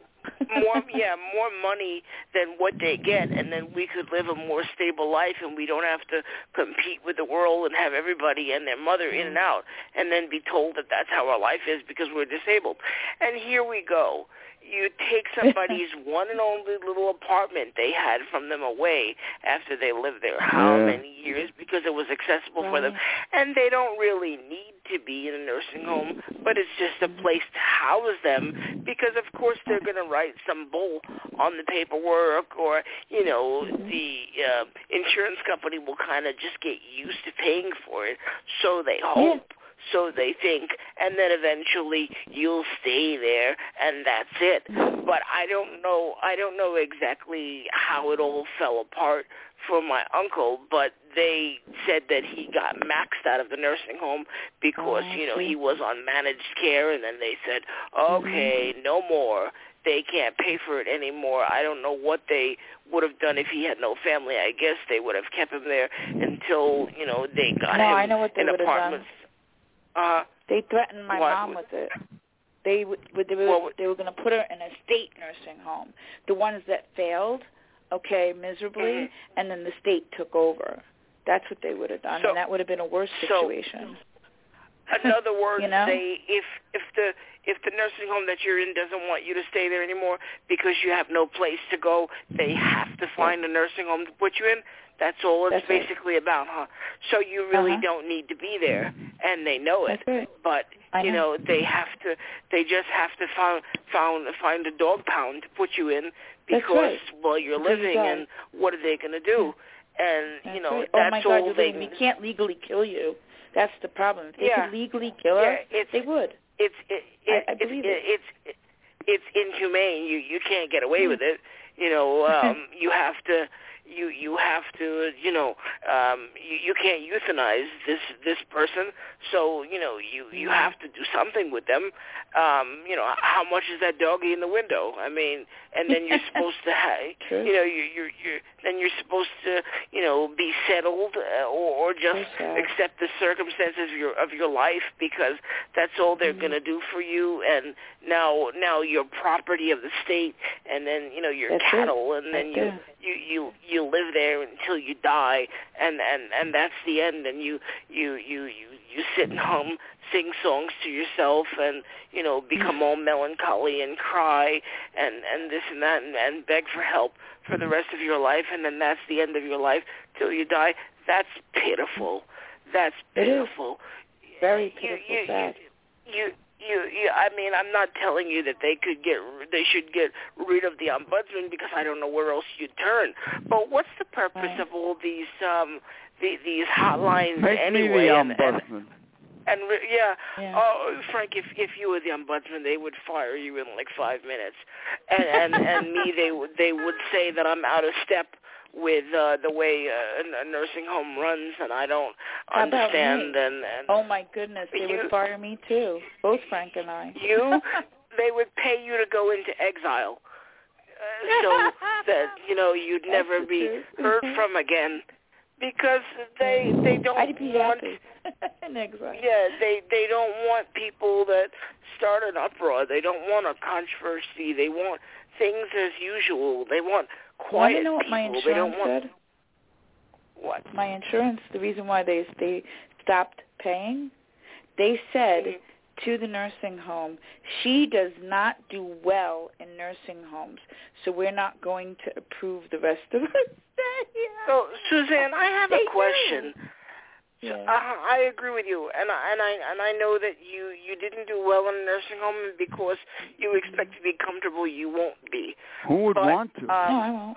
more money than what they get, and then we could live a more stable life, and we don't have to compete with the world and have everybody and their mother in and out, and then be told that that's how our life is because we're disabled. And here we go. You take somebody's one and only little apartment they had from them away after they lived there how many years because it was accessible for them, and they don't really need to be in a nursing home, but it's just a place to house them because, of course, they're going to write some bull on the paperwork, or, the insurance company will kind of just get used to paying for it, so they hope. So they think, and then eventually you'll stay there, and that's it. But I don't know exactly how it all fell apart for my uncle, but they said that he got maxed out of the nursing home because, he was on managed care, and then they said, okay, no more. They can't pay for it anymore. I don't know what they would have done if he had no family. I guess they would have kept him there until, they got him an apartment. They threatened my mom with it. They were going to put her in a state nursing home. The ones that failed, miserably, and then the state took over. That's what they would have done, and that would have been a worse situation. In other words, if the nursing home that you're in doesn't want you to stay there anymore because you have no place to go, they have to find a nursing home to put you in. That's all it's basically about, huh? So you really don't need to be there, and they know it. But they just have to find a dog pound to put you in because you're living, and what are they going to do? And that's all they. We can't legally kill you. That's the problem. If they could legally kill her, they would. I believe it. It's inhumane. You can't get away with it. You have to. You have to, you can't euthanize this person, so, you have to do something with them. How much is that doggy in the window? I mean, and then you're supposed to then you're supposed to, be settled or just accept the circumstances of your life because that's all they're going to do for you, and now you're property of the state, and then, you're cattle, and then you live there until you die, and that's the end, and you sit and hum, sing songs to yourself, and become all melancholy and cry and this and that, and beg for help for the rest of your life, and then that's the end of your life till you die. That's pitiful. That's pitiful. Very pitiful. Sad. I mean, I'm not telling you that they should get rid of the ombudsman because I don't know where else you'd turn. But what's the purpose of all these hotlines anyway? Make me the ombudsman. Frank, if you were the ombudsman, they would fire you in like 5 minutes, and me, they would say that I'm out of step with the way a nursing home runs, and I don't understand. And oh my goodness, they would fire me too. Both Frank and I. They would pay you to go into exile, so that you'd never be heard from again, because they don't want. In exile. Yeah, they don't want people that start an uproar. They don't want a controversy. They want things as usual. They want quiet people. You know what my insurance said? What? My insurance, the reason why they stopped paying, they said to the nursing home, she does not do well in nursing homes, so we're not going to approve the rest of her stay. So, Suzanne, I have a question. Yeah. I agree with you, and I know that you didn't do well in a nursing home, and because you expect to be comfortable, you won't be. Who would want to? No, I won't.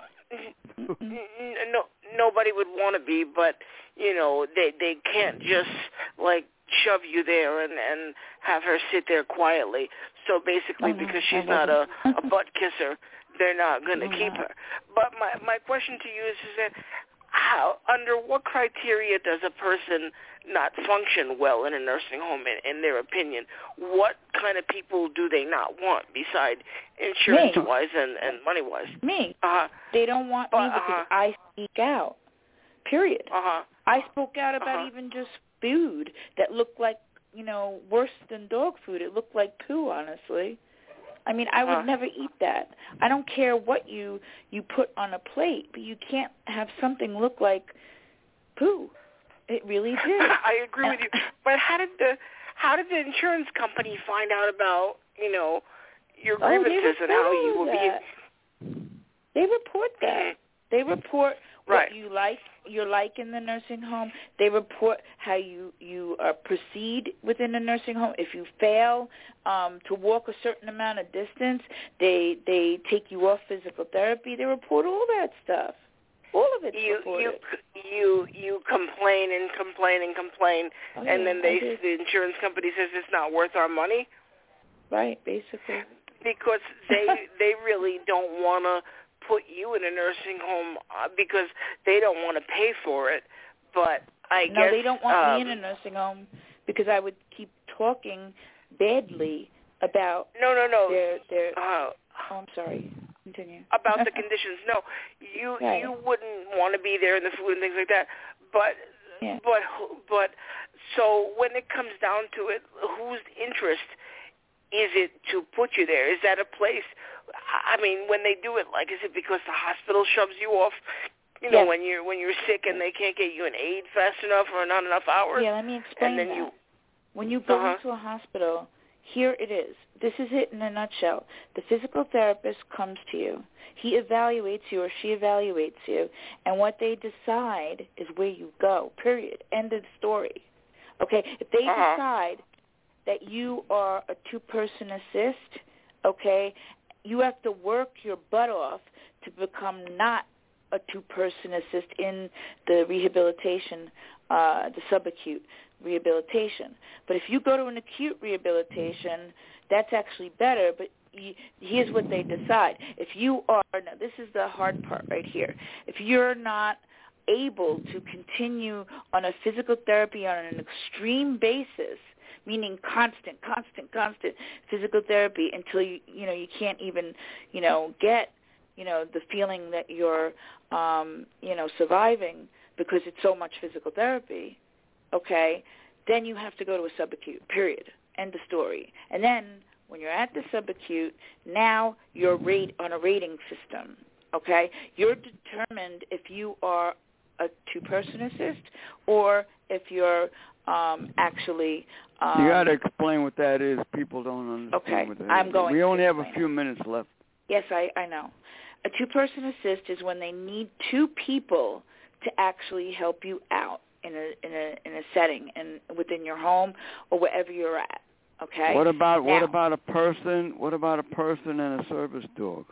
Nobody would want to be, but they can't just like shove you there and have her sit there quietly. So basically, because she's not a butt kisser, they're not going to keep her. But my question to you is that, under what criteria does a person not function well in a nursing home, in their opinion? What kind of people do they not want, beside insurance-wise and money-wise? Me. They don't want me because I speak out, period. I spoke out about even just food that looked like worse than dog food. It looked like poo, honestly. I mean, I would never eat that. I don't care what you put on a plate, but you can't have something look like poo. It really did. I agree with you. But how did the insurance company find out about, your grievances and how you were being... They report that. They report what right. you're like in the nursing home. They report how you proceed within the nursing home. If you fail to walk a certain amount of distance, they take you off physical therapy. They report all that stuff. All of it's reported. You complain and complain and complain, and then the insurance company says it's not worth our money. Right, basically. Because they really don't want to put you in a nursing home because they don't want to pay for it. But I guess... No, they don't want me in a nursing home because I would keep talking badly about their I'm sorry. Continue. About the conditions. No, you wouldn't want to be there in the food and things like that. But so when it comes down to it, whose interest is it to put you there? Is that a place? I mean, when they do it, like, is it because the hospital shoves you off? When you're sick and they can't get you an aid fast enough or not enough hours. Yeah, let me explain that. When you go into a hospital, here it is. This is it in a nutshell. The physical therapist comes to you. He evaluates you or she evaluates you, and what they decide is where you go, period. End of story. Okay? If they decide that you are a two-person assist, okay, you have to work your butt off to become not a two-person assist in the rehabilitation, the subacute rehabilitation. But if you go to an acute rehabilitation, that's actually better, but here's what they decide. If you are, now this is the hard part right here, if you're not able to continue on a physical therapy on an extreme basis, meaning constant physical therapy until you can't even, get, the feeling that you're, surviving because it's so much physical therapy, okay, then you have to go to a subacute, period. End of story. And then when you're at the subacute, now you're on a rating system, okay? You're determined if you are a two-person assist or if you're actually... you got to explain what that is. People don't understand what that is. I'm going We only have a explain few minutes left. Yes, I know. A two-person assist is when they need two people to actually help you out in a setting and within your home or wherever you're at. Okay. What about a person? What about a person and a service dog?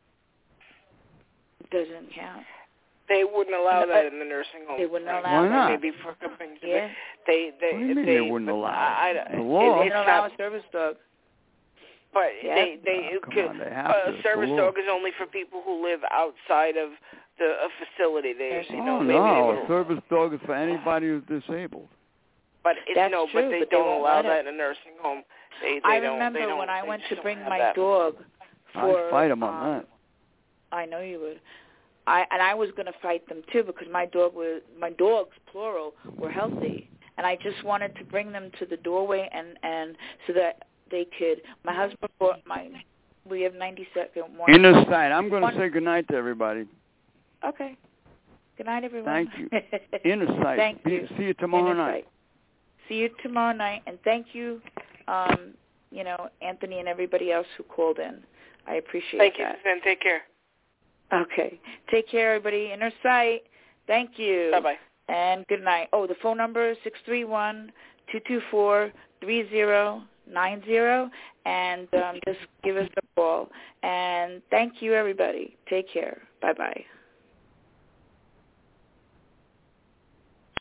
Doesn't count. They wouldn't allow that in the nursing home. They wouldn't allow Why not? Maybe for companies. Yeah. What do you mean they wouldn't allow it? The law. They don't allow a service dog. But yeah. A service dog is only for people who live outside of a facility. A service dog is for anybody who's disabled. But true, but they don't allow that in a nursing home. I remember when I went to bring my dog for... I'd fight them on that. I know you would. I was going to fight them too because my dogs, plural, were healthy. And I just wanted to bring them to the doorway and so that they could... My husband brought we have 90-second warning. Inner sight. I'm going to say goodnight to everybody. Okay. Good night, everyone. Thank you. Inner sight. Thank you. See you tomorrow night. See you tomorrow night, and thank you, Anthony and everybody else who called in. I appreciate that. Thank you, Suzanne. Take care. Okay. Take care, everybody. Inner sight. Thank you. Bye-bye. And good night. Oh, the phone number is 631-224-3090, and just give us a call. And thank you, everybody. Take care. Bye-bye.